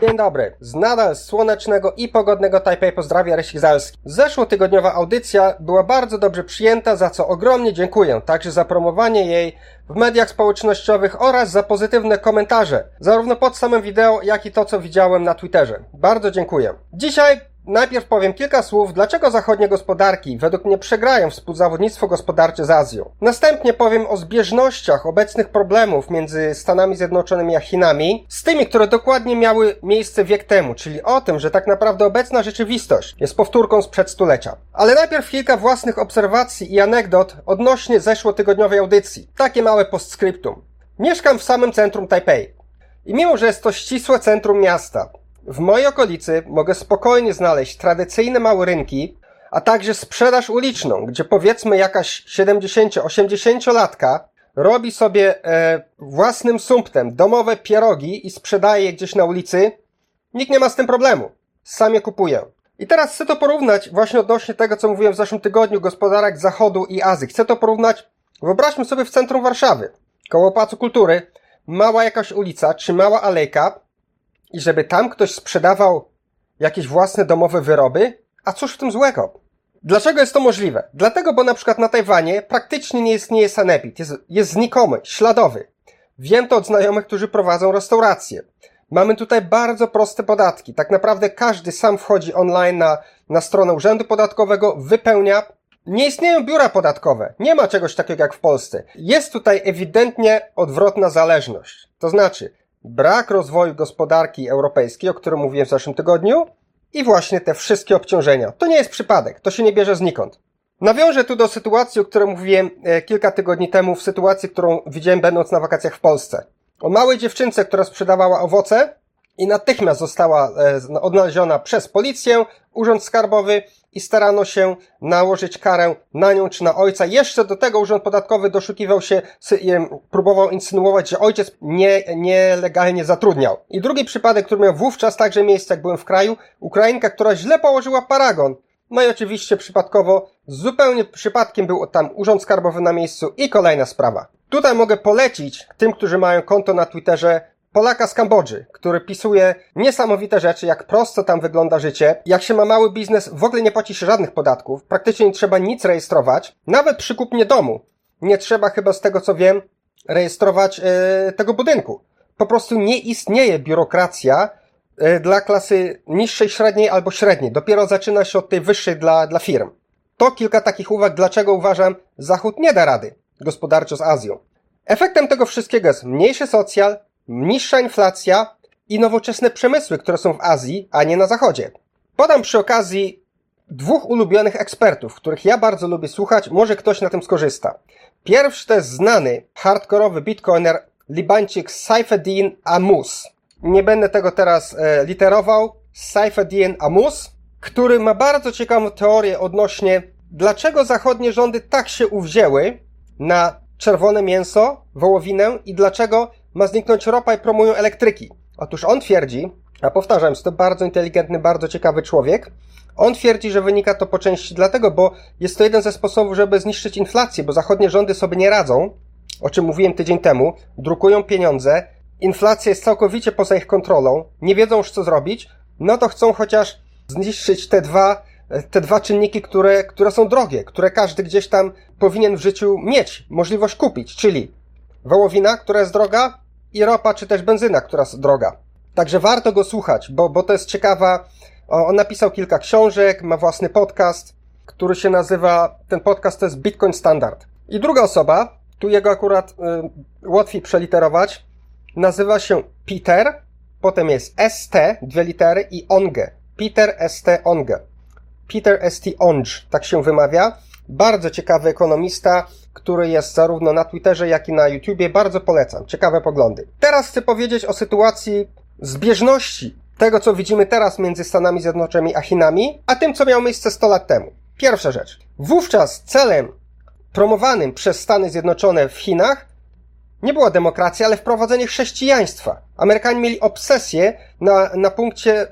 Dzień dobry. Z nadal słonecznego i pogodnego Tajpej pozdrawia Rysik Zalski. Zeszłotygodniowa audycja była bardzo dobrze przyjęta, za co ogromnie dziękuję. Także za promowanie jej w mediach społecznościowych oraz za pozytywne komentarze. Zarówno pod samym wideo, jak i to, co widziałem na Twitterze. Bardzo dziękuję. Dzisiaj najpierw powiem kilka słów, dlaczego zachodnie gospodarki według mnie przegrają współzawodnictwo gospodarcze z Azją. Następnie powiem o zbieżnościach obecnych problemów między Stanami Zjednoczonymi a Chinami z tymi, które dokładnie miały miejsce wiek temu, czyli o tym, że tak naprawdę obecna rzeczywistość jest powtórką sprzed stulecia. Ale najpierw kilka własnych obserwacji i anegdot odnośnie zeszłotygodniowej audycji. Takie małe postscriptum. Mieszkam w samym centrum Tajpej. I mimo, że jest to ścisłe centrum miasta, w mojej okolicy mogę spokojnie znaleźć tradycyjne małe rynki, a także sprzedaż uliczną, gdzie powiedzmy jakaś 70-80-latka robi sobie własnym sumptem domowe pierogi i sprzedaje je gdzieś na ulicy. Nikt nie ma z tym problemu. Sam je kupuję. I teraz chcę to porównać właśnie odnośnie tego, co mówiłem w zeszłym tygodniu, gospodarek Zachodu i Azji. Chcę to porównać, wyobraźmy sobie w centrum Warszawy, koło Pałacu Kultury, mała jakaś ulica czy mała alejka, i żeby tam ktoś sprzedawał jakieś własne domowe wyroby? A cóż w tym złego? Dlaczego jest to możliwe? Dlatego, bo na przykład na Tajwanie praktycznie nie istnieje sanepid. Jest znikomy, śladowy. Wiem to od znajomych, którzy prowadzą restauracje. Mamy tutaj bardzo proste podatki. Tak naprawdę każdy sam wchodzi online na stronę Urzędu Podatkowego, wypełnia. Nie istnieją biura podatkowe. Nie ma czegoś takiego jak w Polsce. Jest tutaj ewidentnie odwrotna zależność. To znaczy brak rozwoju gospodarki europejskiej, o którym mówiłem w zeszłym tygodniu, i właśnie te wszystkie obciążenia. To nie jest przypadek, to się nie bierze znikąd. Nawiążę tu do sytuacji, o której mówiłem kilka tygodni temu, w sytuacji, którą widziałem będąc na wakacjach w Polsce. O małej dziewczynce, która sprzedawała owoce i natychmiast została odnaleziona przez policję, urząd skarbowy i starano się nałożyć karę na nią czy na ojca. Jeszcze do tego urząd podatkowy doszukiwał się, próbował insynuować, że ojciec nielegalnie zatrudniał. I drugi przypadek, który miał wówczas także miejsce, jak byłem w kraju, Ukrainka, która źle położyła paragon. No i oczywiście przypadkowo, zupełnie przypadkiem był tam urząd skarbowy na miejscu i kolejna sprawa. Tutaj mogę polecić tym, którzy mają konto na Twitterze, Polaka z Kambodży, który pisuje niesamowite rzeczy, jak prosto tam wygląda życie. Jak się ma mały biznes, w ogóle nie płaci się żadnych podatków, praktycznie nie trzeba nic rejestrować. Nawet przy kupnie domu nie trzeba chyba, z tego co wiem, rejestrować tego budynku. Po prostu nie istnieje biurokracja dla klasy niższej, średniej albo średniej. Dopiero zaczyna się od tej wyższej dla firm. To kilka takich uwag, dlaczego uważam, Zachód nie da rady gospodarczo z Azją. Efektem tego wszystkiego jest mniejszy socjal, niższa inflacja i nowoczesne przemysły, które są w Azji, a nie na Zachodzie. Podam przy okazji dwóch ulubionych ekspertów, których ja bardzo lubię słuchać, może ktoś na tym skorzysta. Pierwszy to jest znany, hardkorowy bitcoiner Libańczyk Saifedean Ammous. Nie będę tego teraz literował. Saifedean Ammous, który ma bardzo ciekawą teorię odnośnie, dlaczego zachodnie rządy tak się uwzięły na czerwone mięso, wołowinę i dlaczego ma zniknąć ropa i promują elektryki. Otóż on twierdzi, a powtarzam, jest to bardzo inteligentny, bardzo ciekawy człowiek, on twierdzi, że wynika to po części dlatego, bo jest to jeden ze sposobów, żeby zniszczyć inflację, bo zachodnie rządy sobie nie radzą, o czym mówiłem tydzień temu, drukują pieniądze, inflacja jest całkowicie poza ich kontrolą, nie wiedzą już co zrobić, no to chcą chociaż zniszczyć te dwa czynniki, które są drogie, które każdy gdzieś tam powinien w życiu mieć możliwość kupić, czyli wołowina, która jest droga, i ropa, czy też benzyna, która jest droga. Także warto go słuchać, bo to jest ciekawa. On napisał kilka książek, ma własny podcast, który się nazywa, ten podcast to jest Bitcoin Standard. I druga osoba, tu jego akurat łatwiej przeliterować, nazywa się Peter, potem jest ST, dwie litery i Onge. Peter ST Onge. Peter ST Onge, tak się wymawia. Bardzo ciekawy ekonomista, który jest zarówno na Twitterze, jak i na YouTubie. Bardzo polecam. Ciekawe poglądy. Teraz chcę powiedzieć o sytuacji zbieżności tego, co widzimy teraz między Stanami Zjednoczonymi a Chinami, a tym, co miało miejsce 100 lat temu. Pierwsza rzecz. Wówczas celem promowanym przez Stany Zjednoczone w Chinach nie była demokracja, ale wprowadzenie chrześcijaństwa. Amerykanie mieli obsesję na punkcie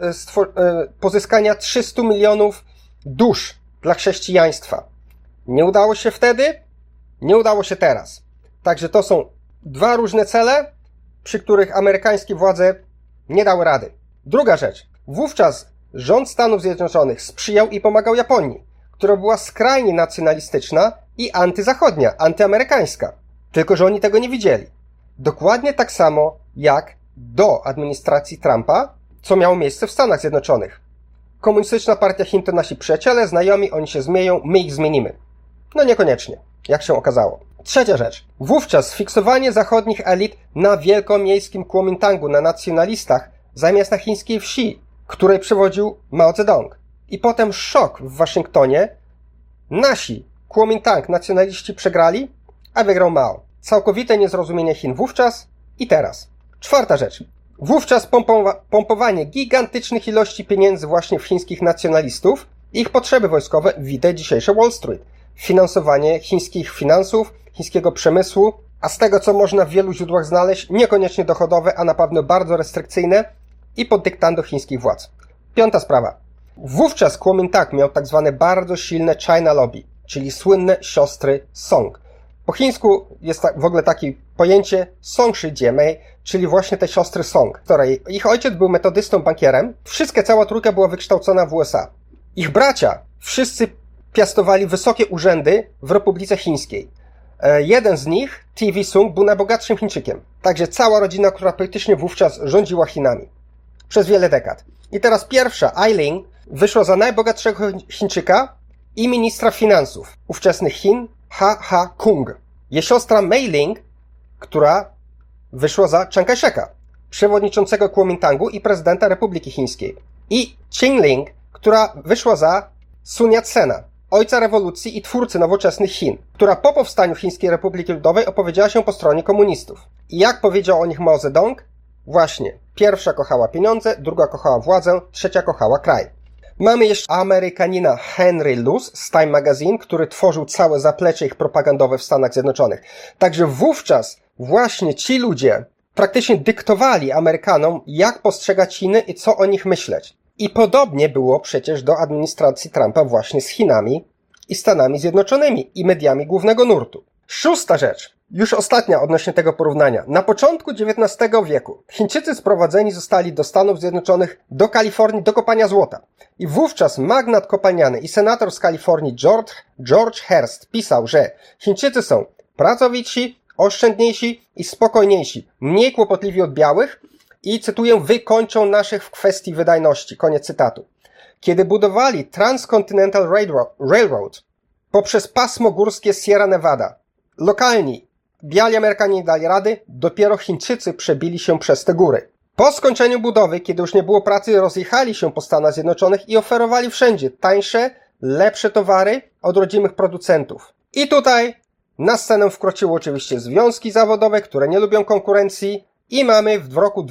pozyskania 300 milionów dusz dla chrześcijaństwa. Nie udało się wtedy, nie udało się teraz. Także to są dwa różne cele, przy których amerykańskie władze nie dały rady. Druga rzecz. Wówczas rząd Stanów Zjednoczonych sprzyjał i pomagał Japonii, która była skrajnie nacjonalistyczna i antyzachodnia, antyamerykańska. Tylko że oni tego nie widzieli. Dokładnie tak samo jak do administracji Trumpa, co miało miejsce w Stanach Zjednoczonych. Komunistyczna partia Chin to nasi przyjaciele, znajomi, oni się zmienią, my ich zmienimy. No niekoniecznie, jak się okazało. Trzecia rzecz. Wówczas fiksowanie zachodnich elit na wielkomiejskim Kuomintangu, na nacjonalistach, zamiast na chińskiej wsi, której przewodził Mao Zedong. I potem szok w Waszyngtonie. Nasi Kuomintang, nacjonaliści przegrali, a wygrał Mao. Całkowite niezrozumienie Chin wówczas i teraz. Czwarta rzecz. Wówczas pompowanie gigantycznych ilości pieniędzy właśnie w chińskich nacjonalistów i ich potrzeby wojskowe widać dzisiejsze Wall Street. Finansowanie chińskich finansów, chińskiego przemysłu, a z tego co można w wielu źródłach znaleźć, niekoniecznie dochodowe, a na pewno bardzo restrykcyjne i pod dyktando chińskich władz. Piąta sprawa. Wówczas Kuomintang miał tak zwane bardzo silne China Lobby, czyli słynne siostry Song. Po chińsku jest w ogóle takie pojęcie Songshi Jiemei, czyli właśnie te siostry Song, której ich ojciec był metodystą, bankierem. Cała trójka była wykształcona w USA. Ich bracia wszyscy piastowali wysokie urzędy w Republice Chińskiej. Jeden z nich, TV Sung, był najbogatszym Chińczykiem. Także cała rodzina, która praktycznie wówczas rządziła Chinami. Przez wiele dekad. I teraz pierwsza, Ailing, wyszła za najbogatszego Chińczyka i ministra finansów ówczesnych Chin, Ha Kung. Jej siostra Mei Ling, która wyszła za Chiang Kai-sheka, przewodniczącego Kuomintangu i prezydenta Republiki Chińskiej. I Qing Ling, która wyszła za Sun Yat-sena, ojca rewolucji i twórcy nowoczesnych Chin, która po powstaniu Chińskiej Republiki Ludowej opowiedziała się po stronie komunistów. I jak powiedział o nich Mao Zedong? Właśnie, pierwsza kochała pieniądze, druga kochała władzę, trzecia kochała kraj. Mamy jeszcze Amerykanina Henry Luce z Time Magazine, który tworzył całe zaplecze ich propagandowe w Stanach Zjednoczonych. Także wówczas właśnie ci ludzie praktycznie dyktowali Amerykanom, jak postrzegać Chiny i co o nich myśleć. I podobnie było przecież do administracji Trumpa właśnie z Chinami i Stanami Zjednoczonymi i mediami głównego nurtu. Szósta rzecz, już ostatnia odnośnie tego porównania. Na początku XIX wieku Chińczycy sprowadzeni zostali do Stanów Zjednoczonych, do Kalifornii do kopania złota. I wówczas magnat kopalniany i senator z Kalifornii George Hearst pisał, że Chińczycy są pracowici, oszczędniejsi i spokojniejsi, mniej kłopotliwi od białych i, cytuję, wykończą naszych w kwestii wydajności. Koniec cytatu. Kiedy budowali Transcontinental Railroad poprzez pasmo górskie Sierra Nevada, lokalni biali Amerykanie nie dali rady, dopiero Chińczycy przebili się przez te góry. Po skończeniu budowy, kiedy już nie było pracy, rozjechali się po Stanach Zjednoczonych i oferowali wszędzie tańsze, lepsze towary od rodzimych producentów. I tutaj na scenę wkroczyły oczywiście związki zawodowe, które nie lubią konkurencji i mamy w roku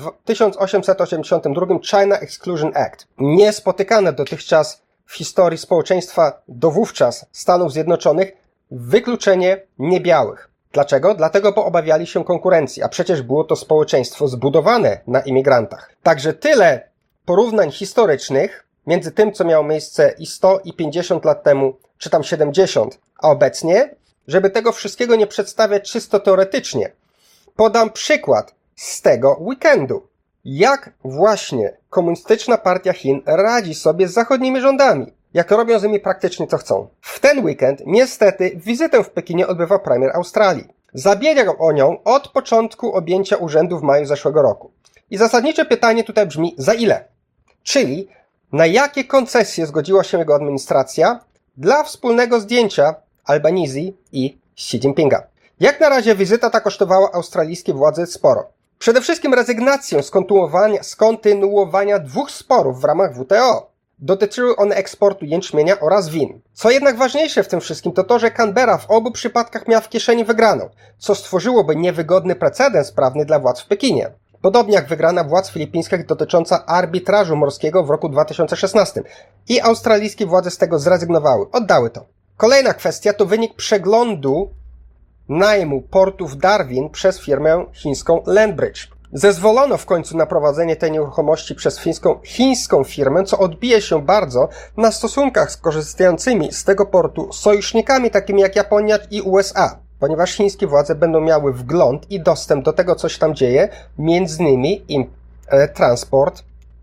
1882 China Exclusion Act. Niespotykane dotychczas w historii społeczeństwa do wówczas Stanów Zjednoczonych wykluczenie niebiałych. Dlaczego? Dlatego, bo obawiali się konkurencji, a przecież było to społeczeństwo zbudowane na imigrantach. Także tyle porównań historycznych między tym, co miało miejsce i 100 i 50 lat temu, czy tam 70, a obecnie, żeby tego wszystkiego nie przedstawiać czysto teoretycznie. Podam przykład z tego weekendu. Jak właśnie komunistyczna partia Chin radzi sobie z zachodnimi rządami. Jak robią z nimi praktycznie co chcą. W ten weekend niestety wizytę w Pekinie odbywa premier Australii. Zabiegał o nią od początku objęcia urzędu w maju zeszłego roku. I zasadnicze pytanie tutaj brzmi, za ile? Czyli na jakie koncesje zgodziła się jego administracja dla wspólnego zdjęcia Albanizy i Xi Jinpinga. Jak na razie wizyta ta kosztowała australijskie władze sporo. Przede wszystkim rezygnację z kontynuowania 2 sporów w ramach WTO. Dotyczyły one eksportu jęczmienia oraz win. Co jednak ważniejsze w tym wszystkim to to, że Canberra w obu przypadkach miała w kieszeni wygraną, co stworzyłoby niewygodny precedens prawny dla władz w Pekinie. Podobnie jak wygrana władz filipińskich dotycząca arbitrażu morskiego w roku 2016. I australijskie władze z tego zrezygnowały, oddały to. Kolejna kwestia to wynik przeglądu najmu portu w Darwin przez firmę chińską Landbridge. Zezwolono w końcu na prowadzenie tej nieruchomości przez chińską firmę, co odbije się bardzo na stosunkach z korzystającymi z tego portu sojusznikami takimi jak Japonia i USA, ponieważ chińskie władze będą miały wgląd i dostęp do tego, co się tam dzieje, między innymi transport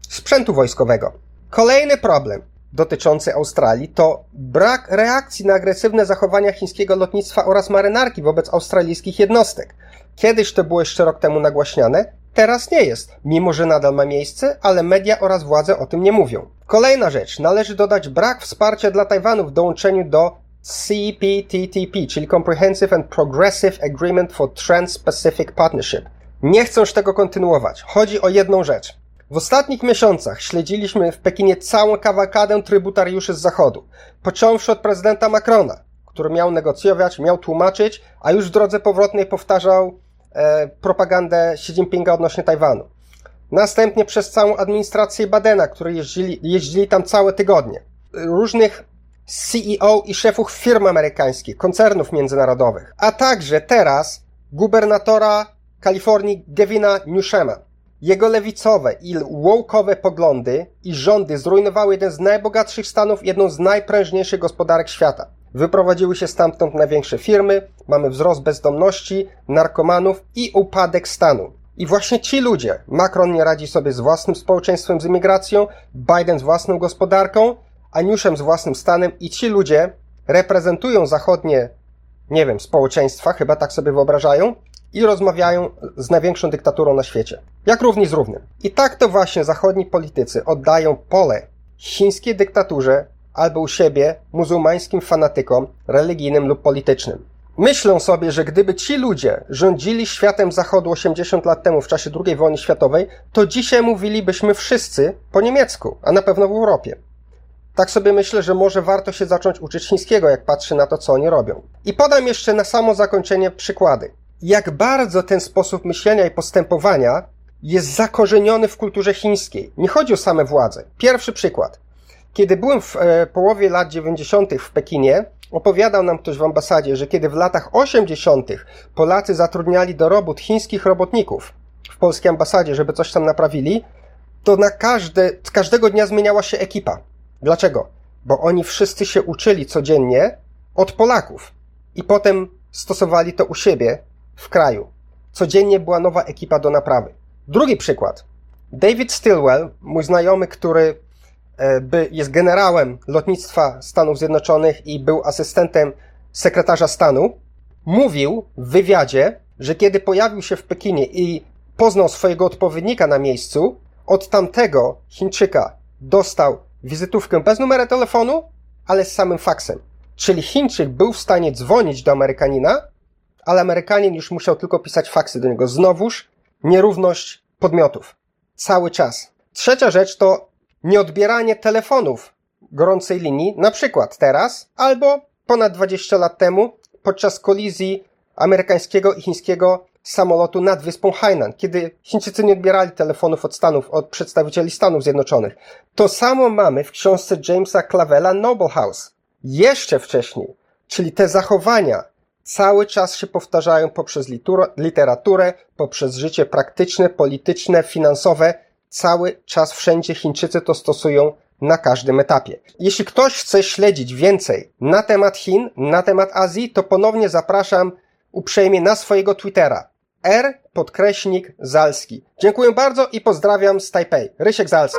sprzętu wojskowego. Kolejny problem dotyczący Australii to brak reakcji na agresywne zachowania chińskiego lotnictwa oraz marynarki wobec australijskich jednostek. Kiedyś to było jeszcze rok temu nagłaśniane, teraz nie jest, mimo że nadal ma miejsce, ale media oraz władze o tym nie mówią. Kolejna rzecz, należy dodać brak wsparcia dla Tajwanu w dołączeniu do CPTPP, czyli Comprehensive and Progressive Agreement for Trans-Pacific Partnership. Nie chcę już tego kontynuować. Chodzi o jedną rzecz. W ostatnich miesiącach śledziliśmy w Pekinie całą kawalkadę trybutariuszy z Zachodu. Począwszy od prezydenta Macrona, który miał negocjować, miał tłumaczyć, a już w drodze powrotnej powtarzał propagandę Xi Jinpinga odnośnie Tajwanu. Następnie przez całą administrację Bidena, którzy jeździli tam całe tygodnie. Różnych CEO i szefów firm amerykańskich, koncernów międzynarodowych. A także teraz gubernatora Kalifornii Gavina Newsoma. Jego lewicowe i woke'owe poglądy i rządy zrujnowały jeden z najbogatszych stanów, jedną z najprężniejszych gospodarek świata. Wyprowadziły się stamtąd największe firmy, mamy wzrost bezdomności, narkomanów i upadek stanu. I właśnie ci ludzie, Macron nie radzi sobie z własnym społeczeństwem, z imigracją, Biden z własną gospodarką, a Newsom z własnym stanem i ci ludzie reprezentują zachodnie, nie wiem, społeczeństwa, chyba tak sobie wyobrażają, i rozmawiają z największą dyktaturą na świecie. Jak równi z równym. I tak to właśnie zachodni politycy oddają pole chińskiej dyktaturze albo u siebie muzułmańskim fanatykom religijnym lub politycznym. Myślą sobie, że gdyby ci ludzie rządzili światem Zachodu 80 lat temu w czasie II wojny światowej, to dzisiaj mówilibyśmy wszyscy po niemiecku, a na pewno w Europie. Tak sobie myślę, że może warto się zacząć uczyć chińskiego, jak patrzy na to, co oni robią. I podam jeszcze na samo zakończenie przykłady. Jak bardzo ten sposób myślenia i postępowania jest zakorzeniony w kulturze chińskiej. Nie chodzi o same władze. Pierwszy przykład. Kiedy byłem w połowie lat 90. w Pekinie, opowiadał nam ktoś w ambasadzie, że kiedy w latach 80. Polacy zatrudniali do robót chińskich robotników w polskiej ambasadzie, żeby coś tam naprawili, to każdego dnia zmieniała się ekipa. Dlaczego? Bo oni wszyscy się uczyli codziennie od Polaków i potem stosowali to u siebie w kraju. Codziennie była nowa ekipa do naprawy. Drugi przykład. David Stilwell, mój znajomy, który jest generałem lotnictwa Stanów Zjednoczonych i był asystentem sekretarza stanu, mówił w wywiadzie, że kiedy pojawił się w Pekinie i poznał swojego odpowiednika na miejscu, od tamtego Chińczyka dostał wizytówkę bez numeru telefonu, ale z samym faksem. Czyli Chińczyk był w stanie dzwonić do Amerykanina, ale Amerykanin już musiał tylko pisać faksy do niego. Znowuż nierówność podmiotów. Cały czas. Trzecia rzecz to nieodbieranie telefonów gorącej linii, na przykład teraz, albo ponad 20 lat temu, podczas kolizji amerykańskiego i chińskiego samolotu nad wyspą Hainan, kiedy Chińczycy nie odbierali telefonów od przedstawicieli Stanów Zjednoczonych. To samo mamy w książce Jamesa Clavella Noble House. Jeszcze wcześniej. Czyli te zachowania cały czas się powtarzają poprzez literaturę, poprzez życie praktyczne, polityczne, finansowe. Cały czas wszędzie Chińczycy to stosują na każdym etapie. Jeśli ktoś chce śledzić więcej na temat Chin, na temat Azji, to ponownie zapraszam uprzejmie na swojego Twittera. R_Zalski. Dziękuję bardzo i pozdrawiam z Tajpej. Rysiek Zalski.